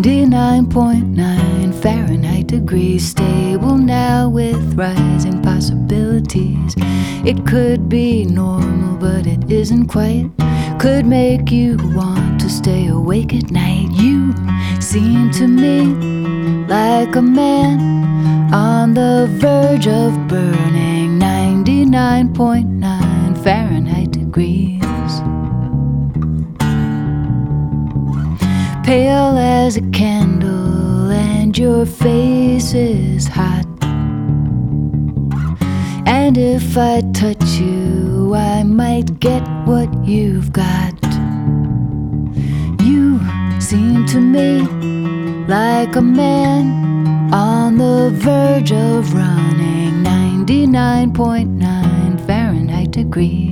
99.9 Fahrenheit degrees, stable now with rising possibilities. It could be normal, but it isn't quite. Could make you want to stay awake at night. You seem to me like a man on the verge of burning. 99.9 Fahrenheit degrees. Pale as a candle and your face is hot. And if I touch you, I might get what you've got. You seem to me like a man on the verge of running. 99.9 Fahrenheit degrees.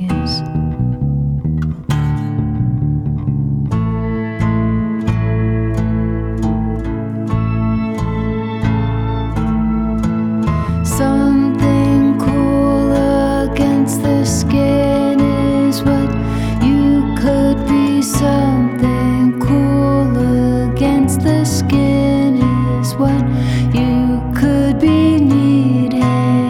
Something cool against the skin is what you could be. Something cool against the skin is what you could be needing.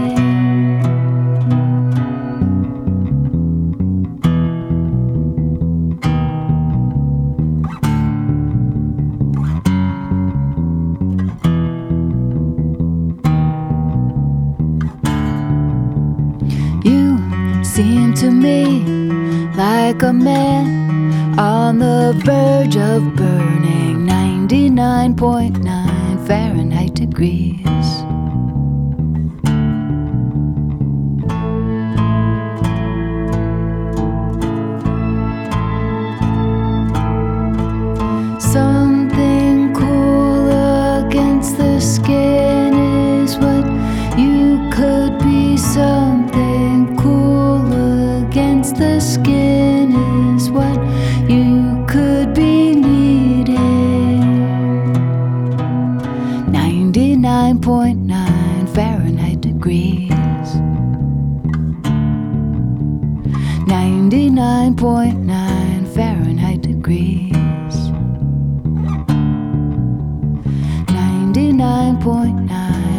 You seem to me like a man on the verge of burning. 99.9 Fahrenheit degrees. Something cool against the skin is what you could be. Something cool against the skin is what you could be needing. 99.9 Fahrenheit degrees. 99.9 Fahrenheit degrees. 99.9